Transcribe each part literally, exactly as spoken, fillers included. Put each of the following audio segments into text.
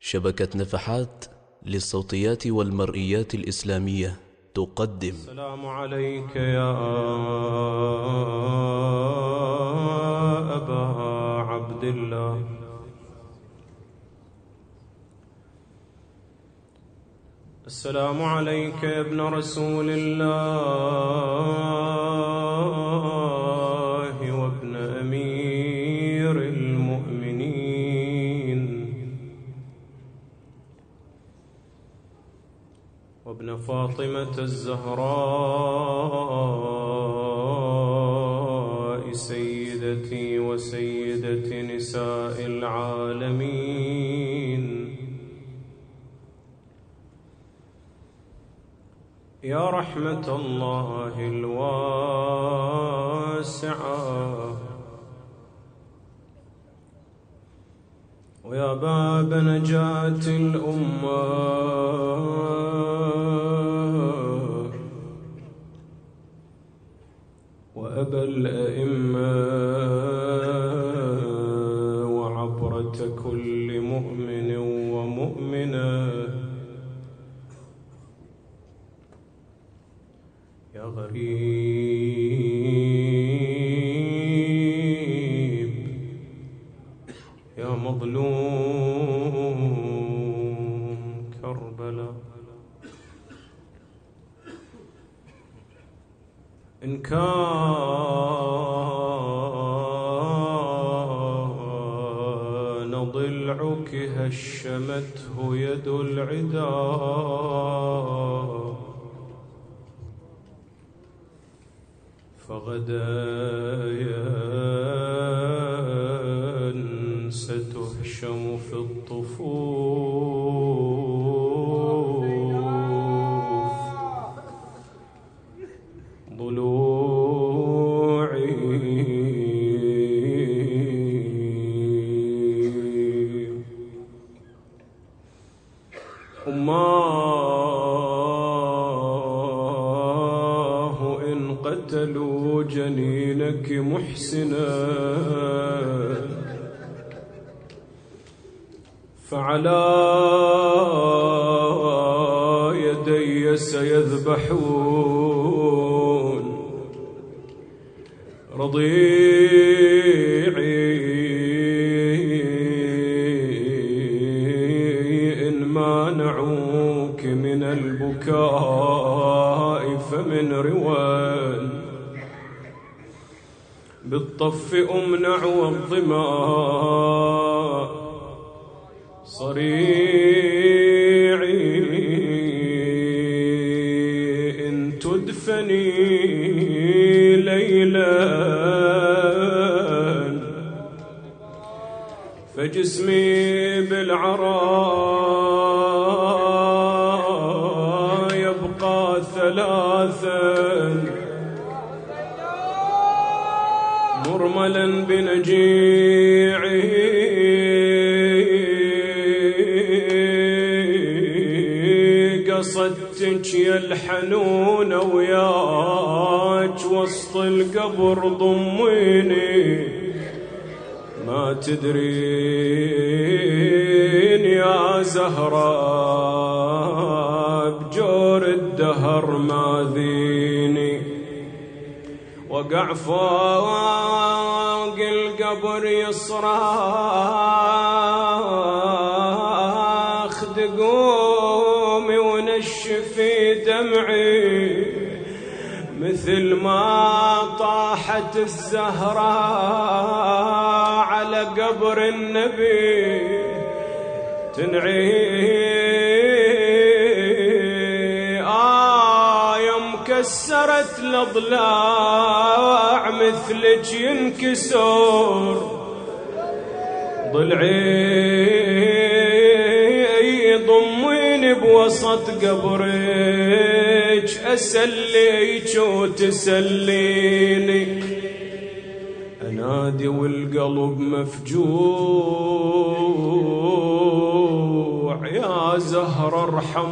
شبكة نفحات للصوتيات والمرئيات الإسلامية تقدم. السلام عليك يا أبا عبد الله، السلام عليك يا ابن رسول الله وابن أمير المؤمنين وابن فاطمة الزهراء سيدتي وسيدة نساء العالمين. يا رحمة الله الواسعة ويا باب نجاة الأمة وأبا الأئمة وعبرة كل مؤمن ومؤمنة، يا غريب يا مظلوم كربلاء، إن كان ضلعك هشمته يد العدا فغدا ستهشم في الطفوف ضلوعي. أماه إن قتلوا جنينك محسنا فعلى يدي سيذبحون رضيعي إن مانعوك من البكاء فمن روان بالطف أمنع والظماء صريعي إن تدفني ليلا فجسمي بالعراء يبقى ثلاثا مرملا بنجيعه قصدتك يا الحنونة وياك وسط القبر ضميني ما تدرين يا زهراء بجور الدهر ماذيني وقع فوق القبر يصرخ دقومي ونشفي دمعي مثل ما طاحت الزهراء على قبر النبي تنعي. كسرت الأضلاع مثلك ينكسر ضلعي ضميني بوسط قبرك أسليك وتسليني أنادي والقلب مفجوع يا زهرة ارحم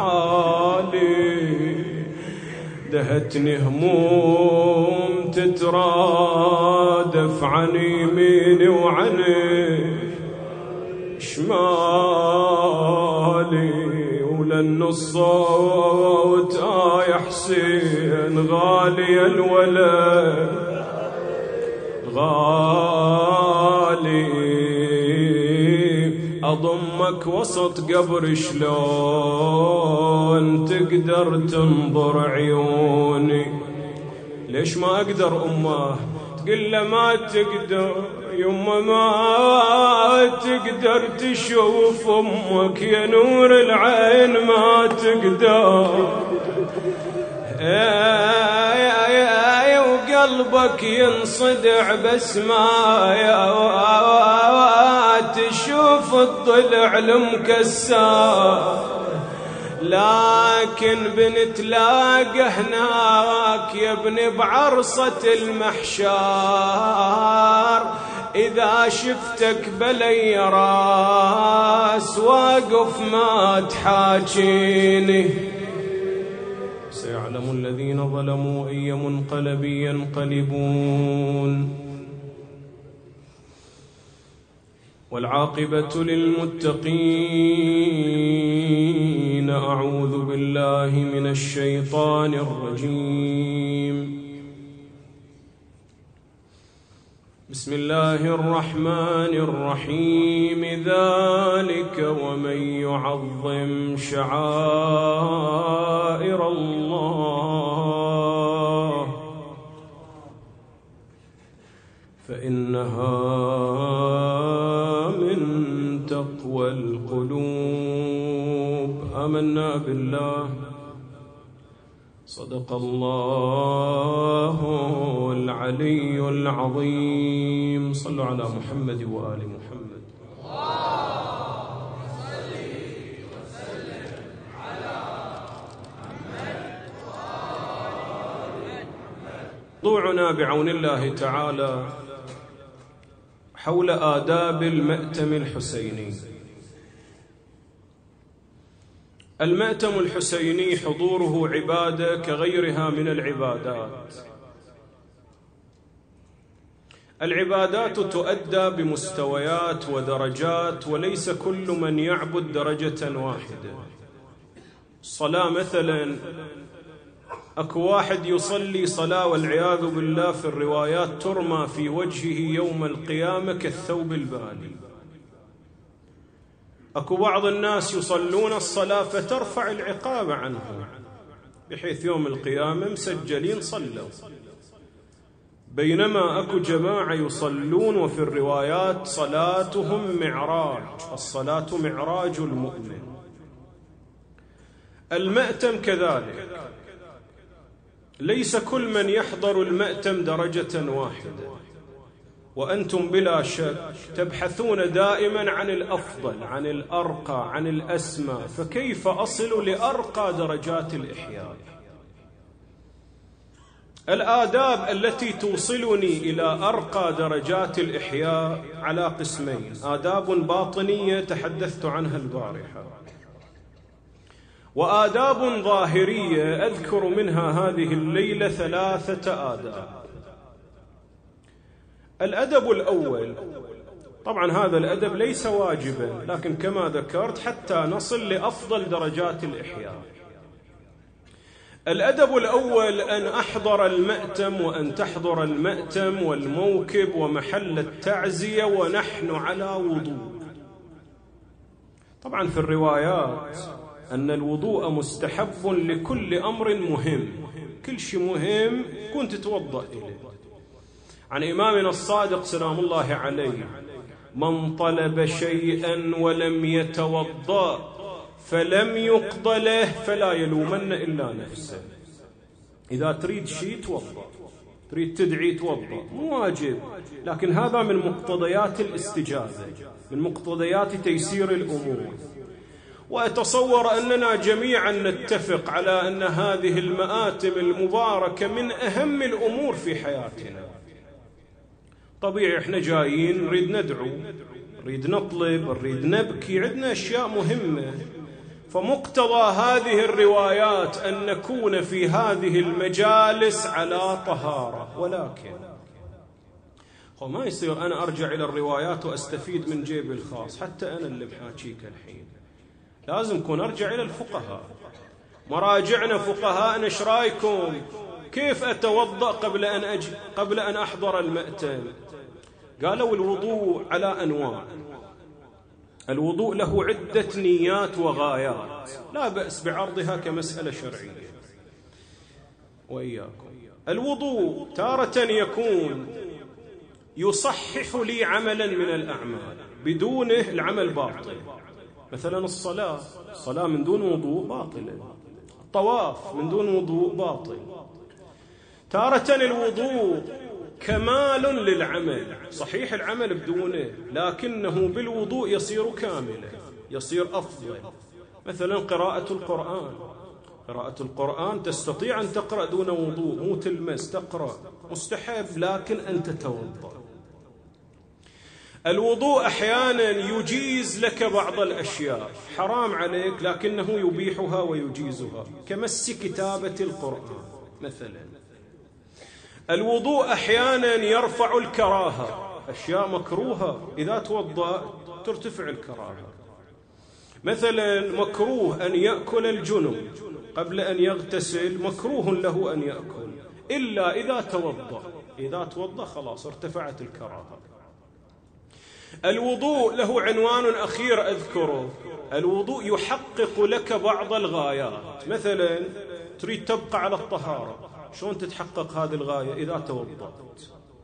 بحالي دهتني هموم تترادف عن يميني وعن شمالي من الصوت آه يا حسين غالي الولد غالي أضمك وسط قبر شلون تقدر تنظر عيوني ليش ما أقدر أمه تقول له ما تقدر يما ما تقدر تشوف أمك يا نور العين ما تقدر وقلبك ينصدع بس ما تشوف الضلع المكسر لكن بنتلاقى هناك يا ابني بعرصة المحشار إذا شفتك بلي راس واقف ما تحاجيني سيعلم الذين ظلموا أي منقلب ينقلبون والعاقبة للمتقين أعوذ بالله من الشيطان الرجيم بسم الله الرحمن الرحيم ذلك ومن يعظم شعائر الله فإنها من تقوى القلوب آمنا بالله صدق الله العلي العظيم صلوا على محمد وآل محمد اللهم صل وسلم على محمد وآل محمد. موضوعنا بعون الله تعالى حول آداب المأتم الحسيني. المأتم الحسيني حضوره عبادة كغيرها من العبادات. العبادات تؤدى بمستويات ودرجات وليس كل من يعبد درجة واحدة. الصلاة مثلا أكو واحد يصلي صلاة والعياذ بالله في الروايات ترمى في وجهه يوم القيامة كالثوب البالي. أكو بعض الناس يصلون الصلاة فترفع العقاب عنهم بحيث يوم القيامة مسجلين صلوا، بينما أكو جماعة يصلون وفي الروايات صلاتهم معراج، الصلاة معراج المؤمن. المأتم كذلك ليس كل من يحضر المأتم درجة واحدة، وأنتم بلا شك تبحثون دائما عن الأفضل، عن الأرقى، عن الأسمى، فكيف أصل لأرقى درجات الإحياء؟ الآداب التي توصلني إلى أرقى درجات الإحياء على قسمين: آداب باطنية تحدثت عنها البارحة، وآداب ظاهرية أذكر منها هذه الليلة ثلاثة آداب. الأدب الأول، طبعا هذا الأدب ليس واجبا، لكن كما ذكرت حتى نصل لأفضل درجات الإحياء. الأدب الأول أن أحضر المأتم وأن تحضر المأتم والموكب ومحل التعزية ونحن على وضوء. طبعا في الروايات أن الوضوء مستحب لكل أمر مهم، كل شيء مهم كنت تتوضأ إليه. عن إمامنا الصادق سلام الله عليه: من طلب شيئا ولم يتوضأ فلم يقض له فلا يلومن إلا نفسه. إذا تريد شيء توضأ، تريد تدعي توضأ، مو واجب، لكن هذا من مقتضيات الاستجابة، من مقتضيات تيسير الأمور. وأتصور أننا جميعا نتفق على أن هذه المآتم المباركة من أهم الأمور في حياتنا. طبيعي احنا جايين نريد ندعو، نريد نطلب، نريد نبكي، عندنا أشياء مهمة، فمقتضى هذه الروايات أن نكون في هذه المجالس على طهارة. ولكن هو ما يصير أنا أرجع إلى الروايات وأستفيد من جيبي الخاص، حتى أنا اللي بحاكيك الحين لازم نكون أرجع إلى الفقهاء، مراجعنا فقهاءنا إيش رايكم؟ كيف أتوضأ قبل أن أجي قبل أن أحضر المأتم؟ قالوا الوضوء على أنواع، الوضوء له عدة نيات وغايات لا بأس بعرضها كمسألة شرعية وإياكم. الوضوء تارة يكون يصحح لي عملا من الأعمال، بدونه العمل باطل. مثلا الصلاة، الصلاة من دون وضوء باطلة، الطواف من دون وضوء باطل. تارة الوضوء كمال للعمل، صحيح العمل بدونه لكنه بالوضوء يصير كاملا، يصير أفضل. مثلا قراءة القرآن، قراءة القرآن تستطيع أن تقرأ دون وضوء، مو تلمس، تقرأ مستحب لكن أن تتوضأ. الوضوء أحيانا يجيز لك بعض الأشياء حرام عليك لكنه يبيحها ويجيزها، كمس كتابة القرآن مثلا. الوضوء أحيانا يرفع الكراهة، أشياء مكروهة إذا توضأ ترتفع الكراهة. مثلا مكروه أن يأكل الجنب قبل أن يغتسل، مكروه له أن يأكل إلا إذا توضأ، إذا توضأ خلاص ارتفعت الكراهة. الوضوء له عنوان أخير أذكره، الوضوء يحقق لك بعض الغايات. مثلا تريد تبقى على الطهارة، شلون تتحقق هذه الغاية؟ إذا توضأت.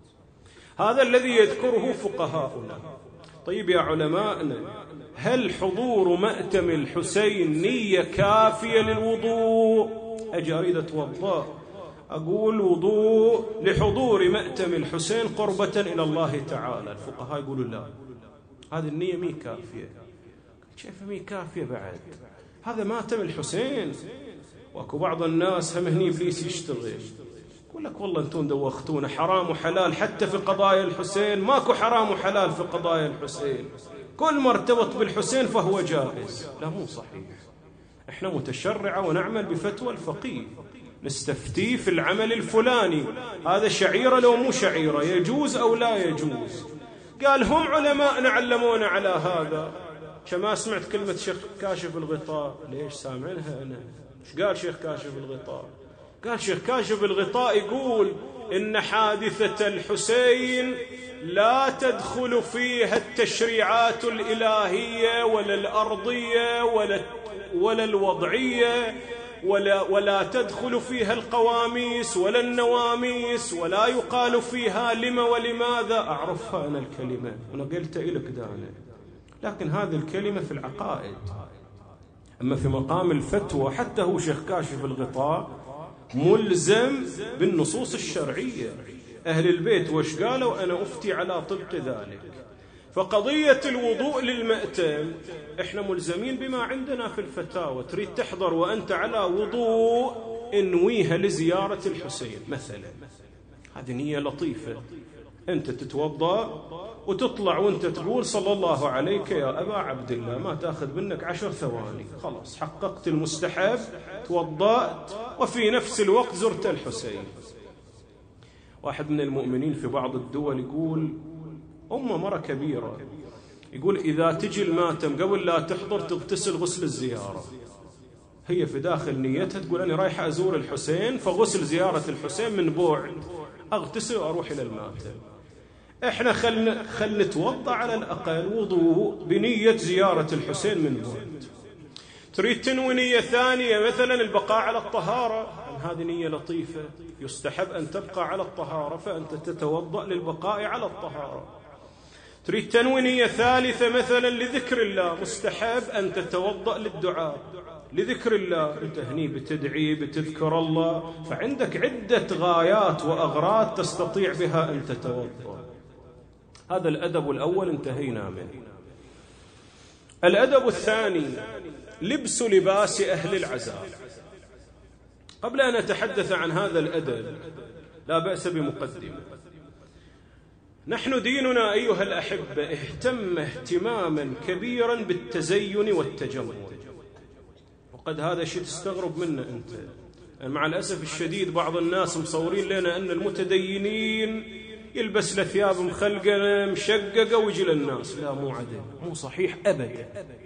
هذا الذي يذكره فقهاؤنا. طيب يا علماءنا، هل حضور مأتم الحسين نية كافية للوضوء؟ أجي أريد أتوضأ أقول وضوء لحضور مأتم الحسين قربة إلى الله تعالى، الفقهاء يقولوا لا، هذه النية مي كافية. كيف مي كافية بعد؟ هذا مأتم الحسين. واكو بعض الناس هم هني إبليس يشتغل، يقول لك والله أنتم دوختونا حرام وحلال حتى في قضايا الحسين، ماكو حرام وحلال في قضايا الحسين، كل ما ارتبط بالحسين فهو جائز. لا، مو صحيح. احنا متشرعة ونعمل بفتوى الفقيه، نستفتي في العمل الفلاني هذا شعيرة لو مو شعيرة، يجوز أو لا يجوز. قال هم علماء علمونا على هذا. كما سمعت كلمة شيخ كاشف الغطاء، ليش سامعينها أنا؟ ايش قال شيخ كاشف الغطاء؟ قال شيخ كاشف الغطاء يقول إن حادثة الحسين لا تدخل فيها التشريعات الإلهية ولا الأرضية ولا ولا الوضعية، ولا ولا تدخل فيها القواميس ولا النواميس، ولا يقال فيها لما ولماذا. أعرفها أنا الكلمة ونقلت إليك دانا، لكن هذه الكلمة في العقائد. أما في مقام الفتوى حتى هو شيخ كاشف الغطاء ملزم بالنصوص الشرعية. أهل البيت وش قالوا أنا أفتي على طبق ذلك. فقضية الوضوء للمأتم إحنا ملزمين بما عندنا في الفتاوى. تريد تحضر وأنت على وضوء، انويها لزيارة الحسين مثلا، هذه نية لطيفة. أنت تتوضأ وتطلع وأنت تقول صلى الله عليك يا أبا عبد الله، ما تأخذ منك عشر ثواني، خلاص حققت المستحب، توضأت وفي نفس الوقت زرت الحسين. واحد من المؤمنين في بعض الدول يقول أمة مرة كبيرة، يقول إذا تجي الماتم قبل لا تحضر تغتسل غسل الزيارة. هي في داخل نيتها تقول أنا رايحة أزور الحسين، فغسل زيارة الحسين من بعد، أغتسل وأروح إلى الماتم. إحنا خلنا خل نتوضأ على الأقل وضوء بنية زيارة الحسين من بعد. تريد تنوي نية ثانية مثلا البقاء على الطهارة، هذه نية لطيفة، يستحب أن تبقى على الطهارة فأنت تتوضأ للبقاء على الطهارة. تريد تنوي نية ثالثة مثلا لذكر الله، مستحب أن تتوضأ للدعاء لذكر الله، أنت هني بتدعي بتذكر الله، فعندك عدة غايات وأغراض تستطيع بها أن تتوضأ. هذا الأدب الأول انتهينا منه. الأدب الثاني لبس لباس أهل العزاء. قبل أن أتحدث عن هذا الأدب لا بأس بمقدمة. نحن ديننا أيها الأحبة اهتم اهتماما كبيرا بالتزين والتجمل، وقد هذا شيء تستغرب منه أنت. مع الأسف الشديد بعض الناس مصورين لنا أن المتدينين يلبس له ثياب مخلقة مشققة ويجي للناس. لا، مو عدل، مو صحيح أبدا.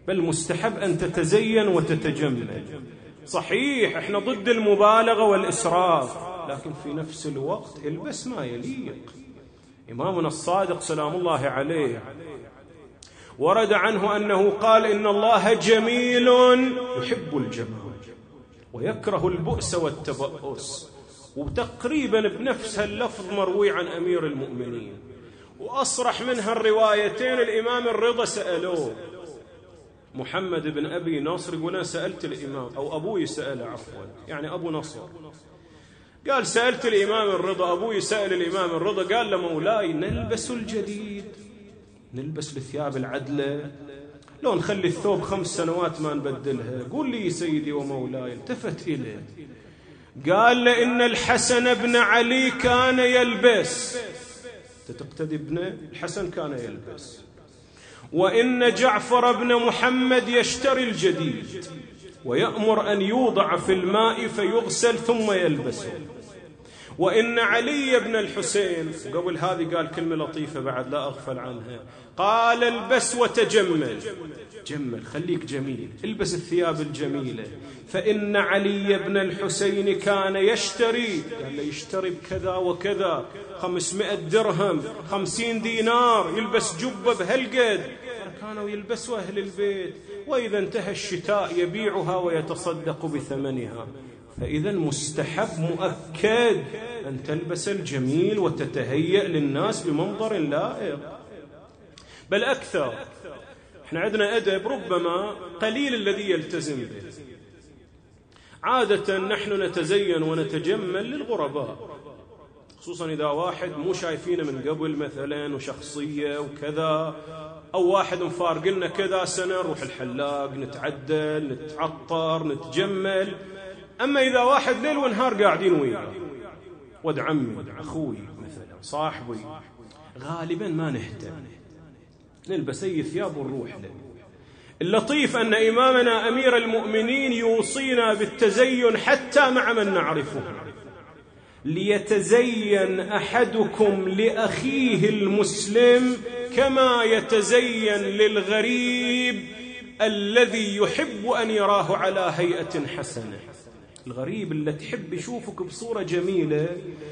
بل مستحب أن تتزين وتتجمل. صحيح احنا ضد المبالغة والإسراف، لكن في نفس الوقت البس ما يليق. إمامنا الصادق سلام الله عليه ورد عنه أنه قال: إن الله جميل يحب الجمال ويكره البؤس والتبؤس. وتقريبا بنفس اللفظ مروي عن أمير المؤمنين، وأصرح منها الروايتين. الإمام الرضا سألوه، محمد بن أبي نصر، يقول: أنا سألت الإمام، أو أبوي سأله عفوا، يعني أبو نصر، قال: سألت الإمام الرضا، أبوي سأل الإمام الرضا، قال له: مولاي نلبس الجديد، نلبس الثياب العدلة، لو نخلي الثوب خمس سنوات ما نبدلها؟ قول لي سيدي ومولاي. التفت إليه قال له: إن الحسن بن علي كان يلبس، تقتدي ابنه الحسن كان يلبس، وإن جعفر بن محمد يشتري الجديد ويأمر أن يوضع في الماء فيغسل ثم يلبسه، وإن علي بن الحسين، قبل هذه قال كلمة لطيفة بعد لا أغفل عنها، قال: البس وتجمل، جمل خليك جميل، البس الثياب الجميلة، فإن علي بن الحسين كان يشتري، قال له يشتري بكذا وكذا، خمسمائة درهم، خمسين دينار، يلبس جبة بهالقد، كانوا يلبسوا أهل البيت، وإذا انتهى الشتاء يبيعها ويتصدق بثمنها. فإذا مستحب مؤكد أن تلبس الجميل وتتهيأ للناس بمنظر لائق، بل أكثر. احنا عندنا أدب ربما قليل الذي يلتزم به. عادة نحن نتزين ونتجمل للغرباء، خصوصا إذا واحد مو شايفينه من قبل مثلا وشخصية وكذا، أو واحد مفارقنا كذا سنة، نروح الحلاق نتعدل نتعطر نتجمل. أما إذا واحد ليل ونهار قاعدين وياه، ود عمي أخوي مثلا صاحبي، غالبا ما نهتم، نلبس أي ثياب ونروح له. اللطيف أن إمامنا أمير المؤمنين يوصينا بالتزين حتى مع من نعرفه. ليتزين أحدكم لأخيه المسلم كما يتزين للغريب الذي يحب أن يراه على هيئة حسنة. الغريب اللي تحب يشوفك بصورة جميلة،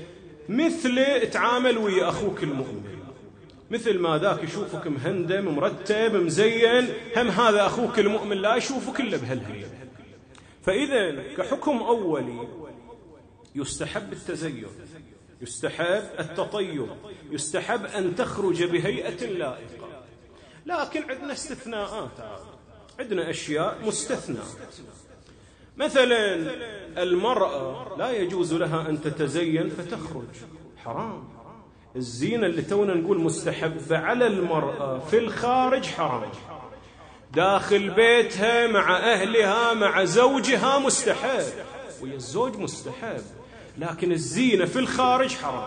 مثل تعامل ويا أخوك المؤمن، مثل ما ذاك يشوفك مهندم مرتب مزين، هم هذا أخوك المؤمن لا يشوفك إلا بهالهيئة. فإذا كحكم أولي يستحب التزين، يستحب التطيب، يستحب أن تخرج بهيئة لائقة. لكن عندنا استثناءات، عندنا أشياء مستثنى. مثلا المرأة لا يجوز لها أن تتزين فتخرج، حرام. الزينة اللي تونا نقول مستحبة على المرأة في الخارج حرام، داخل بيتها مع أهلها مع زوجها مستحب، ويا الزوج مستحب، لكن الزينة في الخارج حرام.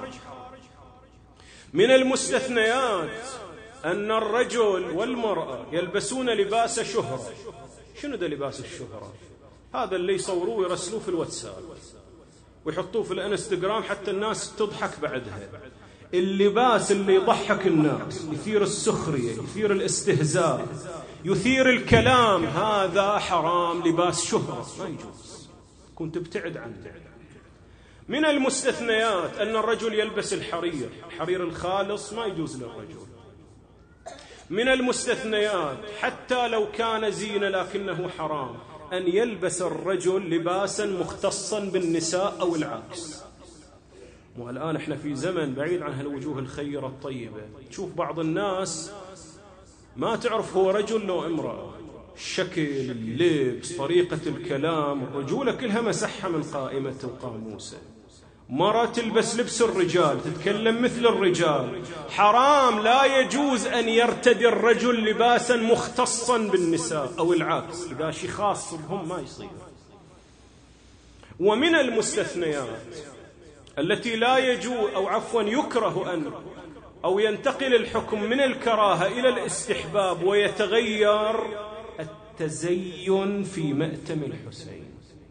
من المستثنيات أن الرجل والمرأة يلبسون لباس شهرة. شنو ده لباس الشهرة؟ هذا اللي يصوروه ويرسلوه في الواتساب ويحطوه في الانستغرام حتى الناس تضحك بعدها. اللباس اللي يضحك الناس، يثير السخرية، يثير الاستهزاء، يثير الكلام، هذا حرام، لباس شهرة ما يجوز، كنت ابتعد عنه. من المستثنيات أن الرجل يلبس الحرير، الحرير الخالص ما يجوز للرجل. من المستثنيات حتى لو كان زينة لكنه حرام أن يلبس الرجل لباسا مختصا بالنساء أو العكس. والآن احنا في زمن بعيد عن هالوجوه الخيرة الطيبة، تشوف بعض الناس ما تعرف هو رجل لو امرأة، الشكل، اللبس، طريقة الكلام، الرجولة كلها مسحها من قائمة وقاموسه. مرة تلبس لبس الرجال، تتكلم مثل الرجال، حرام، لا يجوز أن يرتدي الرجل لباسا مختصا بالنساء أو العكس، إذا شيء خاص بهم ما يصير. ومن المستثنيات التي لا يجوز أو عفوا يكره أن أو ينتقل الحكم من الكراهة إلى الاستحباب ويتغير، التزين في مأتم الحسين.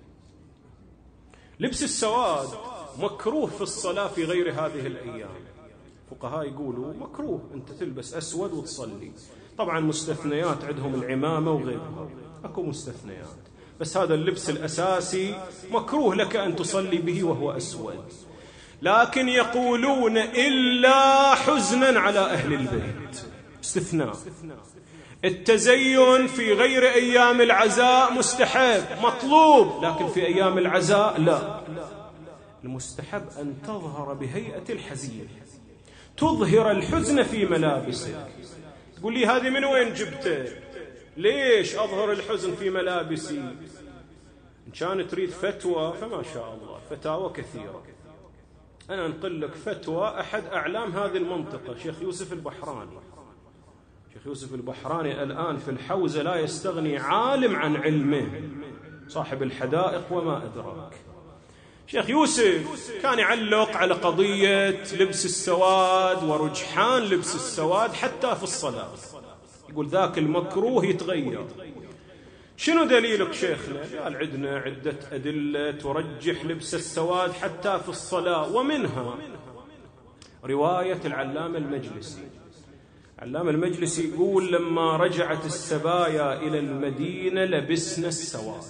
لبس السواد مكروه في الصلاة في غير هذه الأيام. فقهاء يقولوا مكروه أنت تلبس أسود وتصلي، طبعا مستثنيات عندهم العمامة وغيرها، أكو مستثنيات، بس هذا اللبس الأساسي مكروه لك أن تصلي به وهو أسود. لكن يقولون إلا حزنا على أهل البيت، استثناء. التزين في غير أيام العزاء مستحب مطلوب، لكن في أيام العزاء لا. المستحب أن تظهر بهيئة الحزين، تظهر الحزن في ملابسك. تقول لي هذه من وين جبته؟ ليش أظهر الحزن في ملابسي؟ إن كان تريد فتوى فما شاء الله، فتاوى كثيرة. أنا أنقل لك فتوى أحد أعلام هذه المنطقة، شيخ يوسف البحراني. شيخ يوسف البحراني الآن في الحوزة لا يستغني عالم عن علمه، صاحب الحدائق وما أدراك. شيخ يوسف كان يعلق على قضية لبس السواد ورجحان لبس السواد حتى في الصلاة، يقول ذاك المكروه يتغير. شنو دليلك شيخنا؟ قال عندنا عدة أدلة ترجح لبس السواد حتى في الصلاة، ومنها رواية العلامة المجلسي. العلامة المجلسي يقول لما رجعت السبايا إلى المدينة لبسنا السواد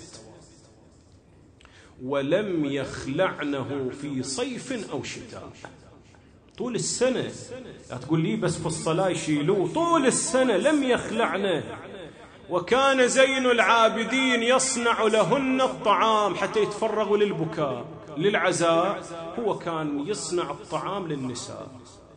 ولم يخلعنه في صيف أو شتاء. طول السنة، لا تقول لي بس في الصلاة يشيلوه، طول السنة لم يخلعنه. وكان زين العابدين يصنع لهن الطعام حتى يتفرغوا للبكاء للعزاء، هو كان يصنع الطعام للنساء.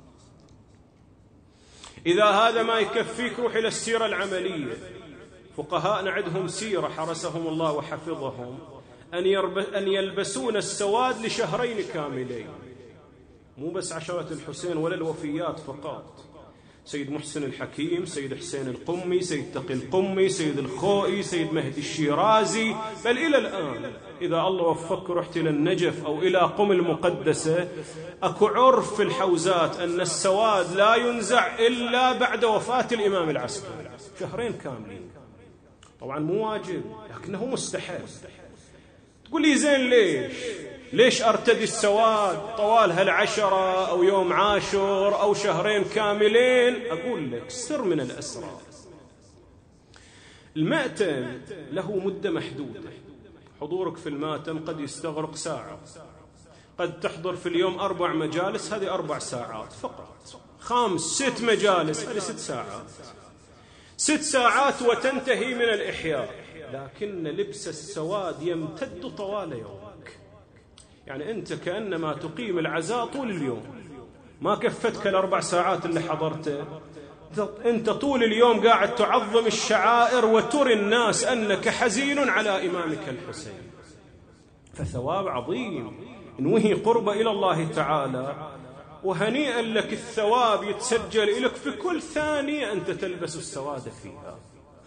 إذا هذا ما يكفيك روح إلى السيرة العملية. فقهاءنا عندهم سيرة حرسهم الله وحفظهم، أن يلبسون السواد لشهرين كاملين، مو بس عشرة الحسين ولا الوفيات فقط. سيد محسن الحكيم، سيد حسين القمي، سيد تقي القمي، سيد الخوئي، سيد مهدي الشيرازي، بل إلى الآن إذا الله وفقك رحت إلى النجف أو إلى قم المقدسة، أكو عرف في الحوزات أن السواد لا ينزع إلا بعد وفاة الإمام العسكري، شهرين كاملين. طبعا مو واجب لكنه مستحب. تقول لي زين ليش ليش أرتدي السواد طوال هالعشرة أو يوم عاشر أو شهرين كاملين؟ أقول لك سر من الأسرار. المأتم له مدة محدودة، حضورك في الماتم قد يستغرق ساعة، قد تحضر في اليوم أربع مجالس، هذه أربع ساعات فقط، خمس ست مجالس هذه ست ساعات، ست ساعات وتنتهي من الإحياء. لكن لبس السواد يمتد طوال يومك، يعني أنت كأنما تقيم العزاء طول اليوم، ما كفتك الأربع ساعات اللي حضرته، أنت طول اليوم قاعد تعظم الشعائر وتري الناس أنك حزين على إمامك الحسين، فثواب عظيم نوهي قرب إلى الله تعالى. وهنيئا لك، الثواب يتسجل لك في كل ثانية أنت تلبس السواد فيها.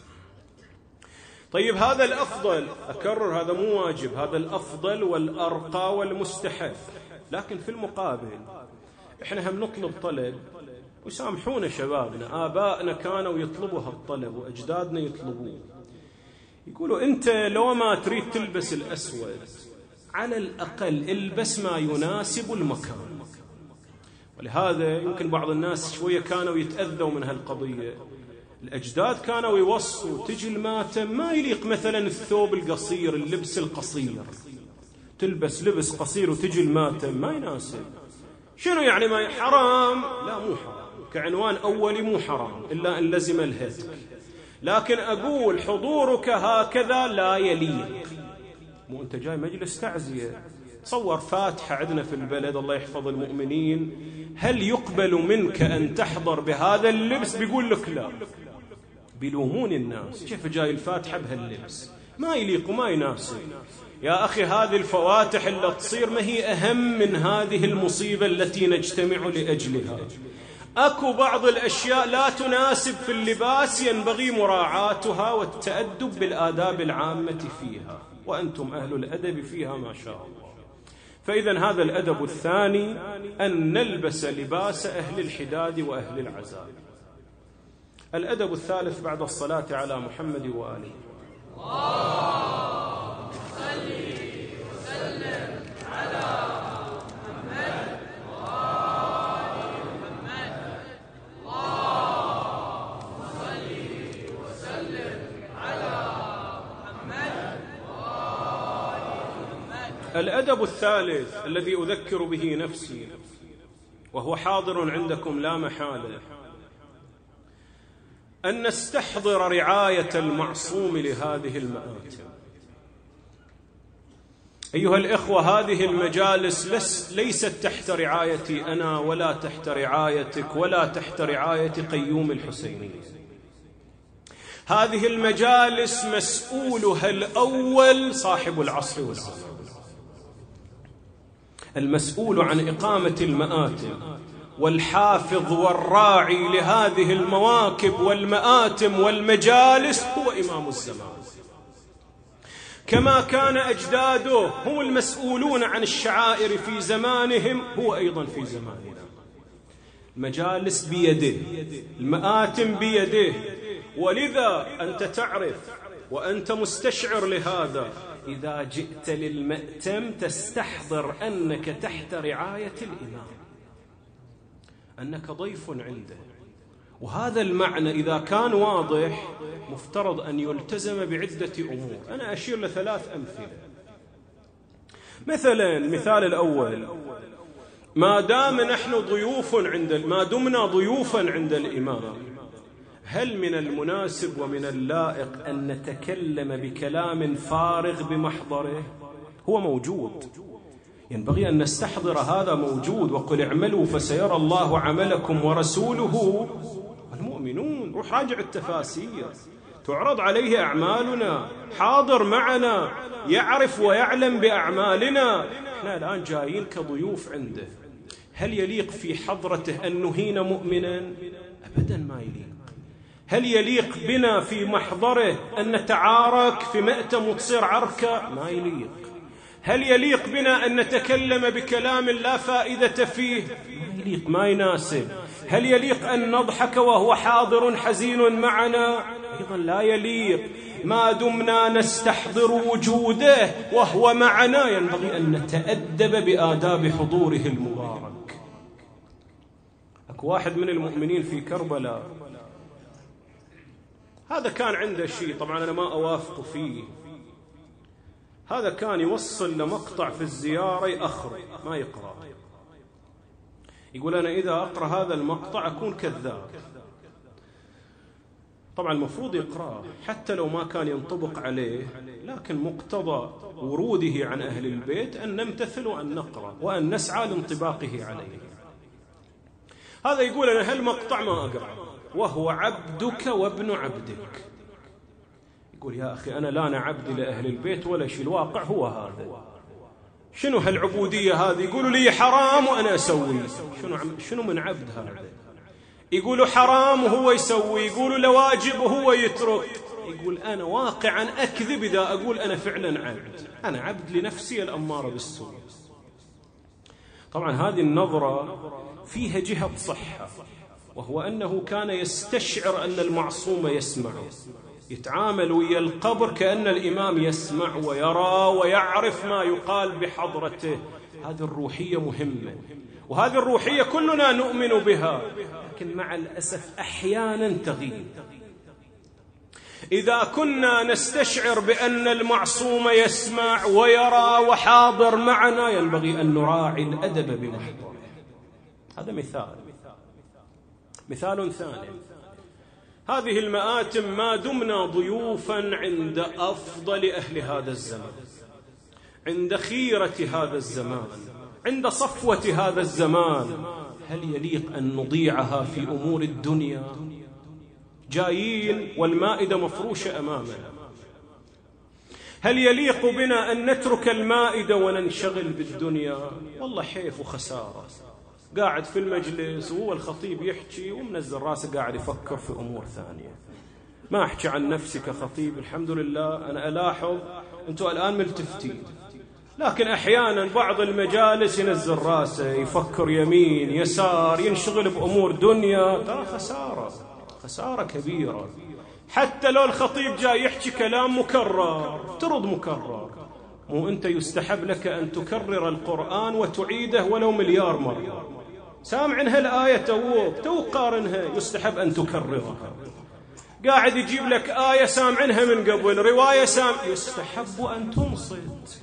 طيب هذا الأفضل، أكرر هذا مو واجب، هذا الأفضل والأرقى والمستحب. لكن في المقابل إحنا هم نطلب طلب، وسامحونا شبابنا، آبائنا كانوا يطلبوا هالطلب وأجدادنا يطلبوه، يقولوا أنت لو ما تريد تلبس الأسود على الأقل البس ما يناسب المكان. ولهذا يمكن بعض الناس شوية كانوا يتأذوا من هالقضية. الأجداد كانوا يوصوا تجي الماتم ما يليق مثلا الثوب القصير، اللبس القصير، تلبس لبس قصير وتجي الماتم ما يناسب. شنو يعني ما حرام؟ لا مو حرام، كعنوان أولي مو حرام إلا أن لزم الهتك. لكن أقول حضورك هكذا لا يليق. مو أنت جاي مجلس تعزية، تصور فاتحة عندنا في البلد الله يحفظ المؤمنين، هل يقبل منك أن تحضر بهذا اللبس؟ بيقول لك لا، بيلومون الناس كيف جاي الفاتحة بهاللبس، ما يليق وما يناسب. يا أخي هذه الفواتح اللي تصير ما هي أهم من هذه المصيبة التي نجتمع لأجلها. أكو بعض الأشياء لا تناسب في اللباس ينبغي مراعاتها والتأدب بالآداب العامة فيها، وأنتم أهل الأدب فيها ما شاء الله. فإذا هذا الأدب الثاني أن نلبس لباس أهل الحداد وأهل العزاء. الأدب الثالث بعد الصلاة على محمد وآله. اللهم صل وسلم على محمد وآل محمد. اللهم صل الأدب الثالث الذي أذكر به نفسي وهو حاضر عندكم لا محالة، أن نستحضر رعاية المعصوم لهذه المآتم. أيها الإخوة، هذه المجالس ليست تحت رعايتي أنا ولا تحت رعايتك ولا تحت رعاية قيوم الحسيني. هذه المجالس مسؤولها الأول صاحب العصر والزمان، المسؤول عن إقامة المآتم والحافظ والراعي لهذه المواكب والمآتم والمجالس هو إمام الزمان. كما كان أجداده هم المسؤولون عن الشعائر في زمانهم، هو أيضا في زماننا. المجالس بيده، المآتم بيده، ولذا أنت تعرف وأنت مستشعر لهذا، إذا جئت للمأتم تستحضر أنك تحت رعاية الإمام، أنك ضيف عنده. وهذا المعنى إذا كان واضح مفترض أن يلتزم بعدة أمور. أنا أشير لثلاث أمثلة. مثلا المثال الأول، ما دام نحن ضيوف عند ما دمنا ضيوفا عند الإمام، هل من المناسب ومن اللائق أن نتكلم بكلام فارغ بمحضره؟ هو موجود، ينبغي أن نستحضر هذا موجود. وقل اعملوا فسيرى الله عملكم ورسوله والمؤمنون. روح راجع التفاسير، تعرض عليه أعمالنا، حاضر معنا، يعرف ويعلم بأعمالنا. احنا الآن جايين كضيوف عنده، هل يليق في حضرته أن نهين مؤمنا؟ أبدا ما يليق. هل يليق بنا في محضره أن نتعارك في مأتم وتصير عركة؟ ما يليق. هل يليق بنا أن نتكلم بكلام لا فائدة فيه؟ ما يليق، ما يناسب. هل يليق أن نضحك وهو حاضر حزين معنا؟ أيضا لا يليق. ما دمنا نستحضر وجوده وهو معنا ينبغي أن نتأدب بآداب حضوره المبارك. أكو واحد من المؤمنين في كربلاء، هذا كان عنده شيء، طبعا أنا ما أوافق فيه، هذا كان يوصل لمقطع في الزيارة يأخر ما يقرأ، يقول أنا إذا أقرأ هذا المقطع أكون كذاب. طبعا المفروض يقرأ حتى لو ما كان ينطبق عليه، لكن مقتضى وروده عن أهل البيت أن نمتثل وأن نقرأ وأن نسعى لانطباقه عليه. هذا يقول أنا هالمقطع ما أقرأ وهو عبدك وابن عبدك. يقول يا أخي أنا لا أنا عبد لأهل البيت ولا شيء، الواقع هو هذا. شنو هالعبودية هذه؟ يقولوا لي حرام وأنا أسوي. شنو شنو من عبد هذا؟ يقولوا حرام وهو يسوي، يقولوا لواجب وهو يترك. يقول أنا واقعا أكذب إذا أقول أنا فعلا عبد، أنا عبد لنفسي الأمارة بالسوء. طبعا هذه النظرة فيها جهة صحة، وهو أنه كان يستشعر أن المعصوم يسمع، يتعامل ويا القبر كأن الإمام يسمع ويرى ويعرف ما يقال بحضرته. هذه الروحية مهمة، وهذه الروحية كلنا نؤمن بها، لكن مع الأسف أحيانا تغيب. إذا كنا نستشعر بأن المعصوم يسمع ويرى وحاضر معنا ينبغي أن نراعي الأدب بمحضره. هذا مثال. مثال ثاني، هذه المآتم ما دمنا ضيوفا عند أفضل أهل هذا الزمان، عند خيرة هذا الزمان، عند صفوة هذا الزمان، هل يليق أن نضيعها في أمور الدنيا؟ جايين والمائدة مفروشة أمامنا، هل يليق بنا أن نترك المائدة وننشغل بالدنيا؟ والله حيف وخسارة. قاعد في المجلس وهو الخطيب يحكي ومنزل راسه قاعد يفكر في أمور ثانية. ما أحكي عن نفسي كخطيب، الحمد لله أنا ألاحظ أنتم الآن ملتفتين، لكن أحيانا بعض المجالس ينزل راسه يفكر يمين يسار، ينشغل بأمور دنيا. ترى خسارة، خسارة كبيرة. حتى لو الخطيب جاي يحكي كلام مكرر ترد مكرر، مو أنت يستحب لك أن تكرر القرآن وتعيده ولو مليار مرة. سامع هالآية تو تو قارنها، يستحب أن تكررها. قاعد يجيب لك آية سامعنها من قبل، رواية سامع، يستحب أن تنصت.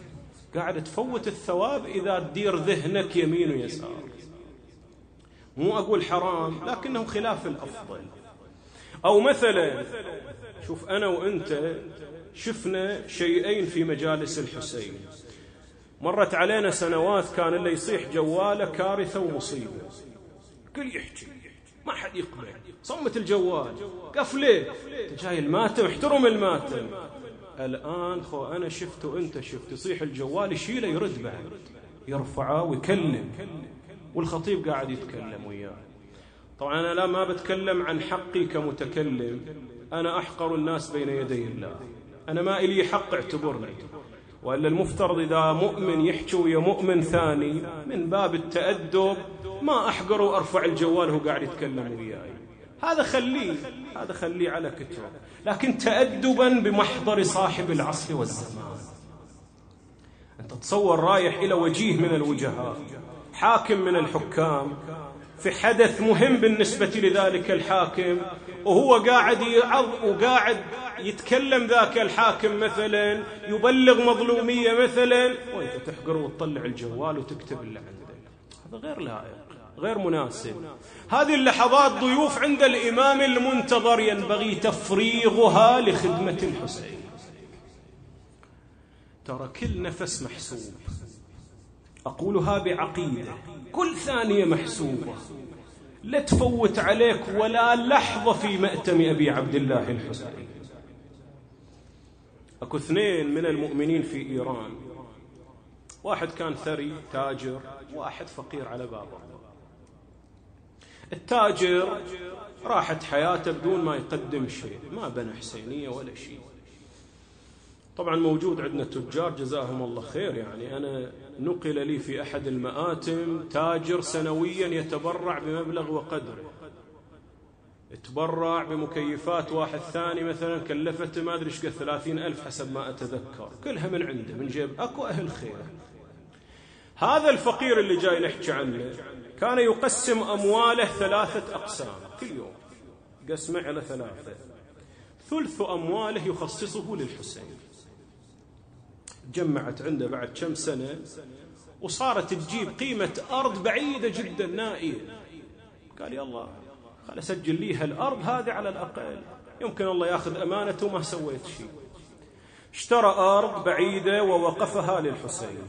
قاعد تفوت الثواب إذا تدير ذهنك يمين ويسار. مو أقول حرام، لكنه خلاف الأفضل. أو مثلا شوف أنا وأنت شفنا شيئين في مجالس الحسين. مرت علينا سنوات كان اللي يصيح جواله كارثة ومصيبة، كل يحكي ما حد يقبل، صمت الجوال، قفله، جاي الماتم، احترم الماتم. الآن خو أنا شفت وأنت شفت، يصيح الجوال يشيله يرد بعد، يرفعه ويكلم، والخطيب قاعد يتكلم وياه. طبعا أنا لا ما بتكلم عن حقي كمتكلم، أنا أحقر الناس بين يدي الله، أنا ما إلي حق اعتبرني، وإلا المفترض إذا مؤمن يحكي ويا مؤمن ثاني من باب التأدب ما أحقر وأرفع الجوال وهو قاعد يتكلم وياي، هذا خليه هذا خليه على كتره، لكن تأدبا بمحضر صاحب العصر والزمان. أنت تصور رايح إلى وجيه من الوجهاء، حاكم من الحكام، في حدث مهم بالنسبة لذلك الحاكم، وهو قاعد يعظ وقاعد يتكلم ذاك الحاكم مثلا يبلغ مظلومية مثلا، وانت تحقر وتطلع الجوال وتكتب اللي عندك. هذا غير لائق، غير مناسب. هذه اللحظات ضيوف عند الإمام المنتظر ينبغي تفريغها لخدمة الحسين. ترى كل نفس محسوب، أقولها بعقيدة، كل ثانية محسوبة، لا تفوت عليك ولا لحظة في مأتم أبي عبد الله الحسين. أكو اثنين من المؤمنين في إيران، واحد كان ثري تاجر، واحد فقير على بابه. التاجر راحت حياته بدون ما يقدم شيء، ما بنى حسينية ولا شيء. طبعا موجود عندنا تجار جزاهم الله خير، يعني أنا نقل لي في أحد المآتم تاجر سنويا يتبرع بمبلغ وقدره، يتبرع بمكيفات واحد ثاني مثلا كلفته ما أدري إيش قد ثلاثين ألف حسب ما أتذكر، كلها من عنده من جيب أكو أهل خير. هذا الفقير اللي جاي نحكي عنه كان يقسم أمواله ثلاثة أقسام كل يوم، قسمه على ثلاثة. ثلث أمواله يخصصه للحسين. جمعت عنده بعد كم سنة وصارت تجيب قيمة أرض بعيدة جدا نائية، قال يلا خل أسجل ليها الأرض هذه على الأقل، يمكن الله ياخذ أمانته وما سويت شيء. اشترى أرض بعيدة ووقفها للحسين.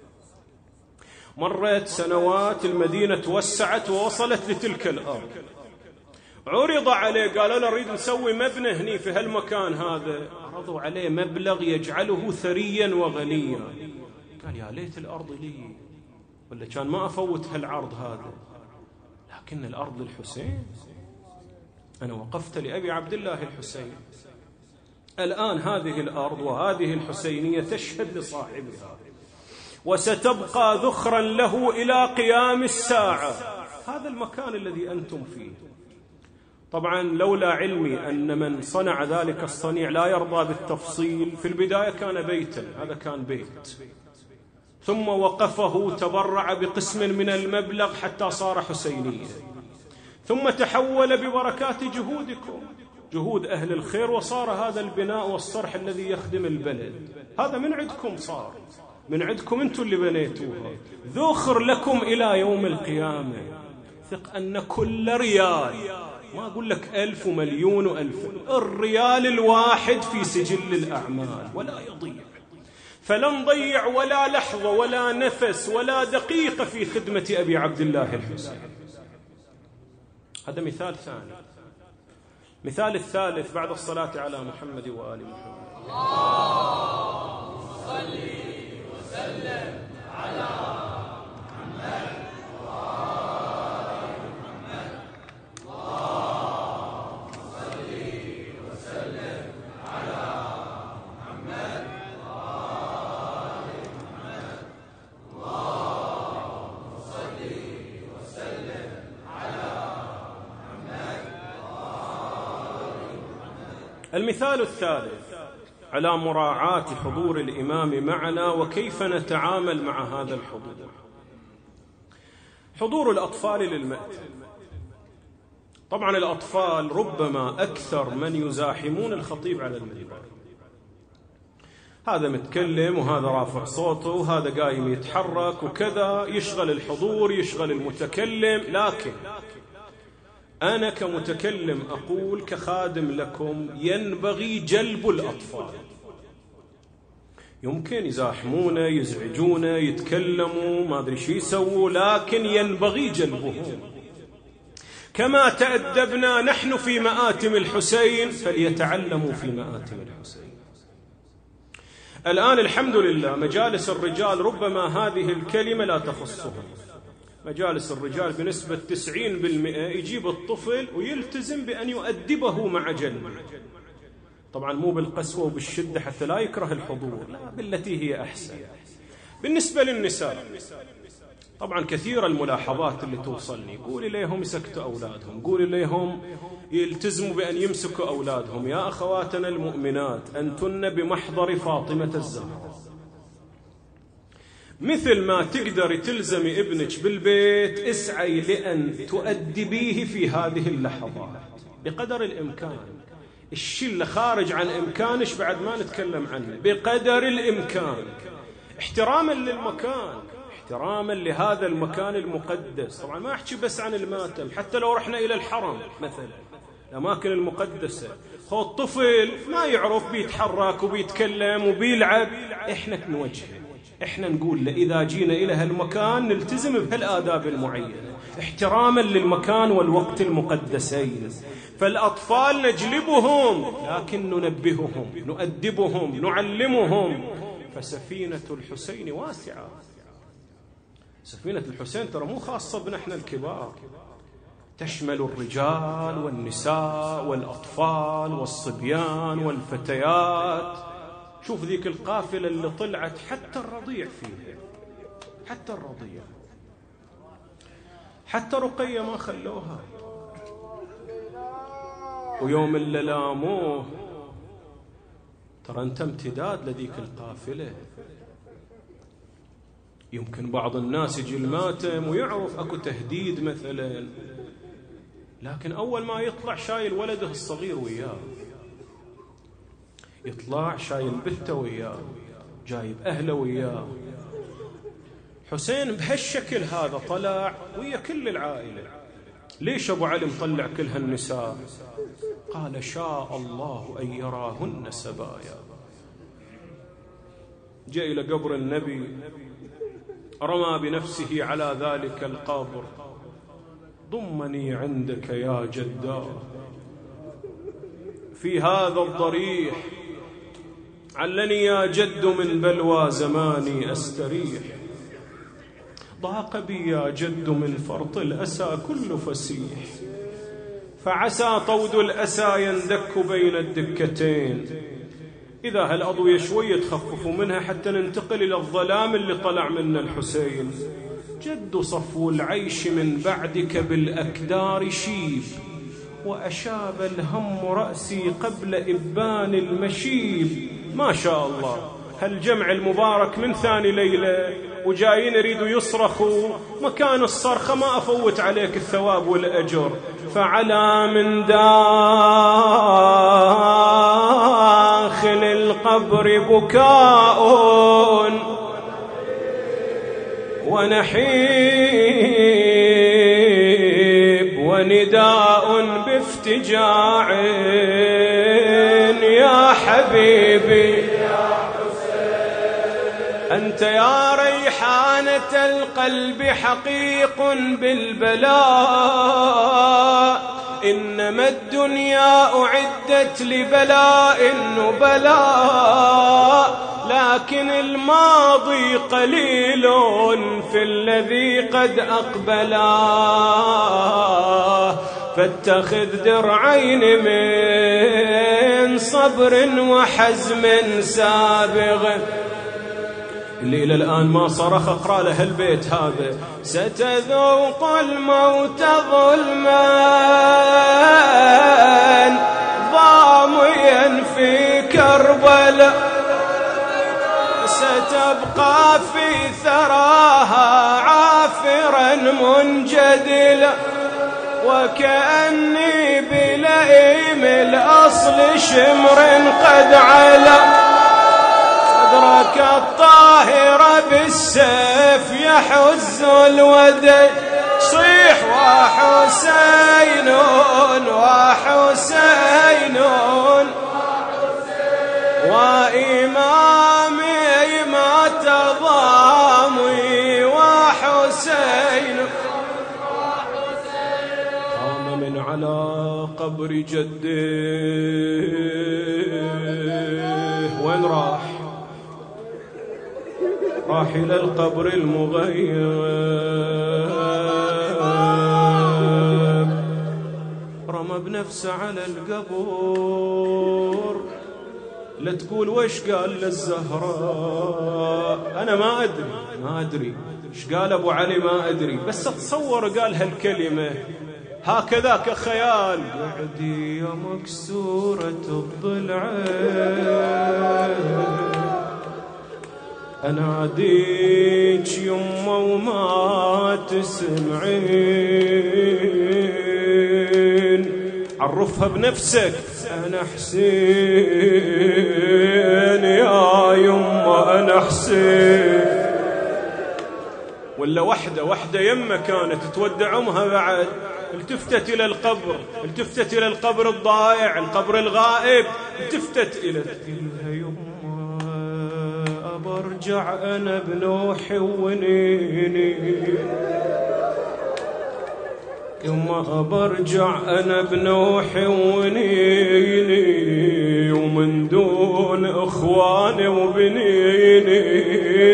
مرت سنوات، المدينة توسعت ووصلت لتلك الأرض، عرض عليه قال أنا نريد نسوي مبنى هني في هالمكان هذا، عرضوا عليه مبلغ يجعله ثريا وغنيا، قال يا ليت الأرض لي ولا كان ما أفوت هالعرض هذا، لكن الأرض للحسين، أنا وقفت لأبي عبد الله الحسين. الآن هذه الأرض وهذه الحسينية تشهد لصاحبها وستبقى ذخرا له إلى قيام الساعة. هذا المكان الذي أنتم فيه. طبعا لولا علمي أن من صنع ذلك الصنيع لا يرضى بالتفصيل، في البداية كان بيتا، هذا كان بيت، ثم وقفه تبرع بقسم من المبلغ حتى صار حسينيا، ثم تحول ببركات جهودكم، جهود أهل الخير، وصار هذا البناء والصرح الذي يخدم البلد. هذا من عندكم، صار من عندكم أنتم اللي بنيتوها، ذخر لكم إلى يوم القيامة. ثق أن كل ريال، ما أقول لك ألف ومليون وألف، الريال الواحد في سجل الأعمال ولا يضيع. فلن ضيع ولا لحظة ولا نفس ولا دقيقة في خدمة أبي عبد الله الحسين. هذا مثال ثاني. مثال الثالث بعد الصلاة على محمد وآل محمد. اللهم صل وسلم على محمد وآل محمد. اللهم صل وسلم على محمد وآل محمد. اللهم صل وسلم على محمد وآل محمد. المثال الثالث على مراعاة حضور الإمام معنا وكيف نتعامل مع هذا الحضور. حضور الأطفال للمأتم. طبعا الأطفال ربما أكثر من يزاحمون الخطيب على المنبر. هذا متكلم وهذا رافع صوته وهذا قايم يتحرك وكذا، يشغل الحضور يشغل المتكلم. لكن أنا كمتكلم أقول كخادم لكم ينبغي جلب الأطفال. يمكن يزاحمونا يزعجونا يتكلموا ما أدري شو يسووا، لكن ينبغي جلبهم. كما تأدبنا نحن في مآتم الحسين فليتعلموا في مآتم الحسين. الآن الحمد لله مجالس الرجال ربما هذه الكلمة لا تخصهم. مجالس الرجال بنسبة تسعين بالمئة يجيب الطفل ويلتزم بأن يؤدبه مع جلبه، طبعا مو بالقسوة وبالشدة حتى لا يكره الحضور، لا، بالتي هي أحسن. بالنسبة للنساء طبعا كثير الملاحظات اللي توصلني، قولي ليهم يسكتوا أولادهم، قولي ليهم يلتزموا بأن يمسكوا أولادهم. يا أخواتنا المؤمنات أنتن بمحضر فاطمة الزهراء، مثل ما تقدر تلزمي ابنك بالبيت اسعي لأن تؤدبيه في هذه اللحظات بقدر الإمكان. الشيء اللي خارج عن إمكانش بعد ما نتكلم عنه، بقدر الإمكان، احتراما للمكان، احتراما لهذا المكان المقدس. طبعا ما أحكي بس عن الماتم، حتى لو رحنا إلى الحرم مثلا الأماكن المقدسة، هو الطفل ما يعرف بيتحرك وبيتكلم وبيلعب، إحنا نوجهه، إحنا نقول له إذا جينا إلى هالمكان نلتزم بهالآداب المعينة احتراما للمكان والوقت المقدسين. فالأطفال نجلبهم لكن ننبههم نؤدبهم نعلمهم. فسفينة الحسين واسعة، سفينة الحسين ترى مو خاصة بنا احنا الكبار، تشمل الرجال والنساء والأطفال والصبيان والفتيات. شوف ذيك القافلة اللي طلعت حتى الرضيع فيها، حتى الرضيع، حتى رقية ما خلوها. ويوم اللي لاموه ترى أنت امتداد لذيك القافلة. يمكن بعض الناس يجي الماتم ويعرف أكو تهديد مثلا، لكن أول ما يطلع شايل ولده الصغير وياه، يطلع شايل بنته وياه، جايب أهله وياه. حسين بهالشكل هذا طلع ويا كل العائلة. ليش أبو علي مطلع كل هالنساء؟ قال شاء الله أن يراهن سبايا. جاء إلى قبر النبي رمى بنفسه على ذلك القبر، ضمني عندك يا جدار في هذا الضريح، علني يا جد من بلوى زماني أستريح، ضاق بي يا جد من فرط الأسى كل فسيح، فعسى طود الأسى يندك بين الدكتين. إذا هالأضوية شوية تخففوا منها حتى ننتقل إلى الظلام اللي طلع منه الحسين. جد صفو العيش من بعدك بالأكدار شيب، وأشاب الهم رأسي قبل إبان المشيب. ما شاء الله هالجمع المبارك من ثاني ليلة وجايين يريدوا يصرخوا، مكان الصرخة ما أفوت عليك الثواب والأجر. فعلى من داخل القبر بكاء ونحيب ونداء بافتجاع يا حبيبي أنت يا ريحانة القلب حقيق بالبلاء، إنما الدنيا أعدت لبلاء وبلاء، لكن الماضي قليل في الذي قد أقبلا، فاتخذ درعين من صبر وحزم سابغ. اللي إلى الآن ما صرخ اقرأ له البيت هذا. ستذوق الموت ظلما ضاميا في كربلاء، ستبقى في ثراها عافرا منجدلا، وكأني بلئيم الأصل شمر قد علا، يحز الودي صيح وحسين وحسين وإمامي مات ضامي وحسين قام من على قبر جده. وين راح؟ راح إلى القبر المغيب، رمى بنفسه على القبر. لا تقول وش قال للزهراء، أنا ما أدري ما أدري إيش قال أبو علي، ما أدري، بس أتصور قال هالكلمة هكذا كخيال. قعدي يا مكسورة الضلعين أناديك يمه وما تسمعين. عرفها بنفسك، أنا حسين يا يمه أنا حسين. ولا وحدة وحدة يمه كانت تودع أمها بعد، التفتت إلى القبر، التفتت إلى القبر الضائع، القبر الغائب، التفتت إلى تقولها يمه برجع أنا بنوحي ونيني، يما برجع أنا بنوحي ونيني، ومن دون إخواني وبنيني،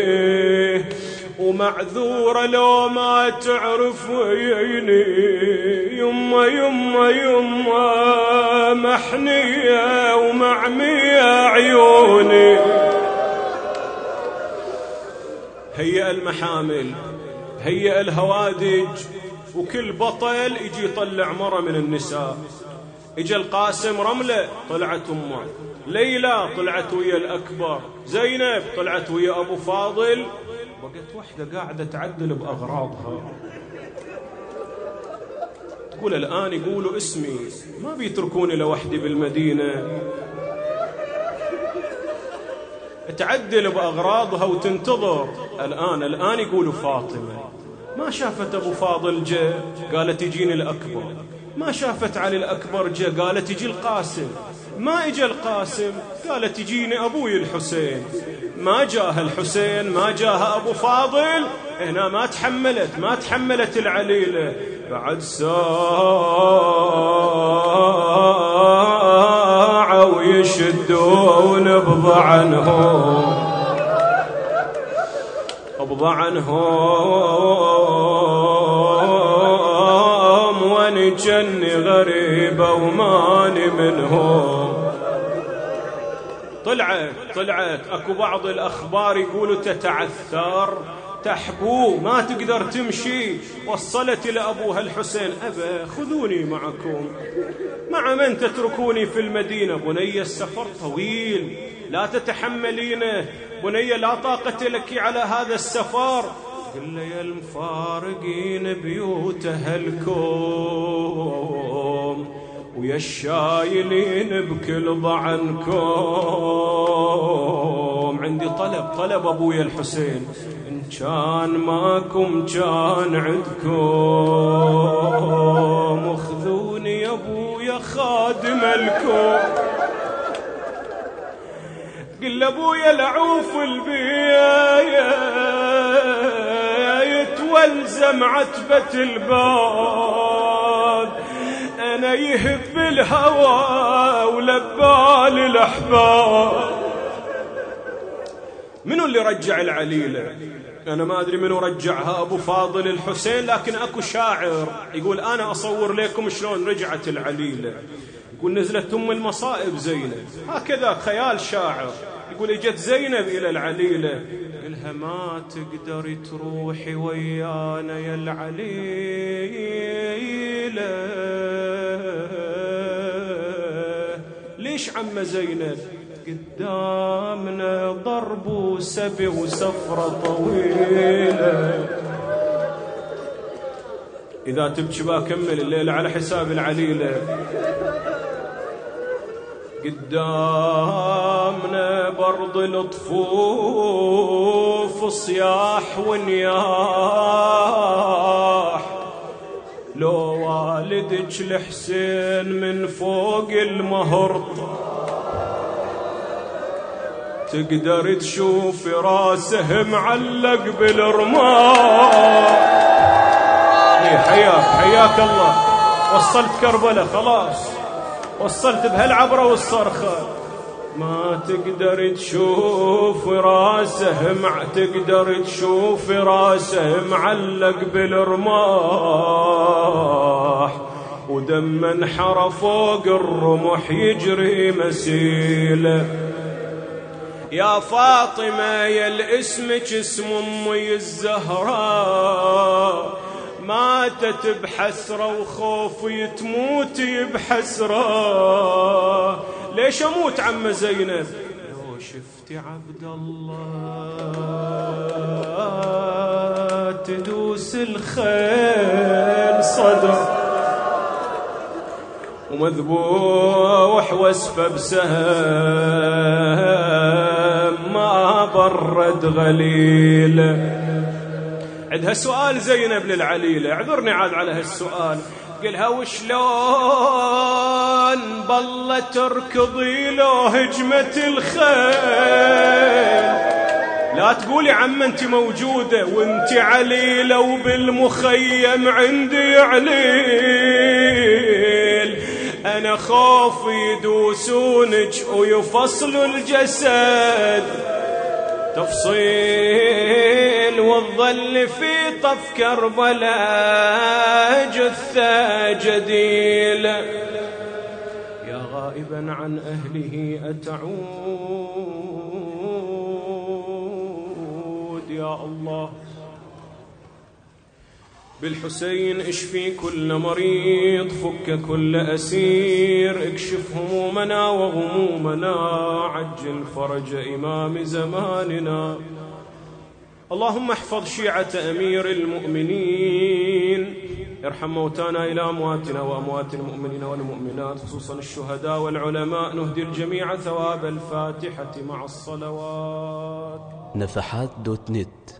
ومعذورة لو ما تعرف ويني. يما يما يما محنية ومعمية عيوني. هيئ المحامل، هيئ الهوادج، وكل بطل يجي يطلع مرة من النساء. اجى القاسم رملة طلعت امه، ليلى طلعت ويا الأكبر، زينب طلعت ويا أبو فاضل، بقت وحدة قاعدة تعدل بأغراضها. تقول الآن يقولوا اسمي ما بيتركوني لوحدي بالمدينة، تعدل بأغراضها وتنتظر. الآن الآن يقولوا فاطمة ما شافت أبو فاضل جاء قالت يجيني الأكبر، ما شافت علي الأكبر جاء قالت يجي القاسم، ما إجا القاسم قالت يجيني أبوي الحسين، ما جاه الحسين ما جاه أبو فاضل. هنا ما تحملت ما تحملت العليلة. بعد ساعة ويشدون بضعنهم بضعنهم واني جني غريبة وماني منهم. طلعت طلعت اكو بعض الأخبار يقولوا تتعثر، تحبوه ما تقدر تمشي. وصلت إلى أبوها الحسين أبا خذوني معكم، مع من تتركوني في المدينة؟ بني السفر طويل لا تتحملينه، بني لا طاقة لك على هذا السفر. قل لي يا المفارقين بيوت أهلكم، ويا الشايلين بكل ضعنكم. عندي طلب طلب أبويا الحسين، إن كان ماكم كان عندكم، اخذوني يا أبويا خادم لكم. قل أبويا لعوف البيت والزم عتبة الباب، أنا يهب الهوى ولبال الأحباب. منو اللي رجع العليلة؟ أنا ما أدري منو رجعها، أبو فاضل الحسين، لكن أكو شاعر يقول أنا أصور لكم شلون رجعت العليلة. يقول نزلت أم المصائب زينب، هكذا خيال شاعر. يقول اجت زينب إلى العليلة قالها ما تقدري تروحي ويانا يا العليلة. ليش عم زينب؟ قدامنا ضرب وسبي وسفرة طويلة. إذا تبكي بكمل الليلة على حساب العليلة. قدامنا برض الطفوف صياح ونياح، لو والدك الحسين من فوق المهرط تقدر تشوف راسه معلق بالرماح. حياك حياك الله، وصلت كربلاء خلاص، وصلت بهالعبرة والصرخة. ما تقدر تشوف راسه مع تقدر تشوف راسه معلق بالرماح، ودم انحرى فوق الرمح يجري مسيله. يا فاطمة يا الاسمك اسم امي الزهراء، ماتت بحسرة وخوفي تموتي بحسرة. ليش اموت عم زينب؟ لو شفتي عبد الله تدوس الخيل صدر، ومذبوح واسفه بسهم ما برد غليل. عندها سؤال زينب للعليلة، اعذرني عاد على هالسؤال. قلها وشلون بالله تركضي لو هجمة الخيل؟ لا تقولي عم انت موجودة وانت عليلة وبالمخيم عندي عليل. انا خوفي يدوسونك ويفصلوا الجسد تفصيل، والظل في طف كربلاء جثة جديل. يا غائبا عن أهله أتعود يا الله. بالحسين اشفي كل مريض، فك كل أسير، اكشف همومنا وغمومنا، عجل فرج إمام زماننا. اللهم احفظ شيعة أمير المؤمنين، ارحم موتانا إلى أمواتنا وأموات المؤمنين والمؤمنات، خصوصا الشهداء والعلماء، نهدي الجميع ثواب الفاتحة مع الصلوات. نفحات دوت نت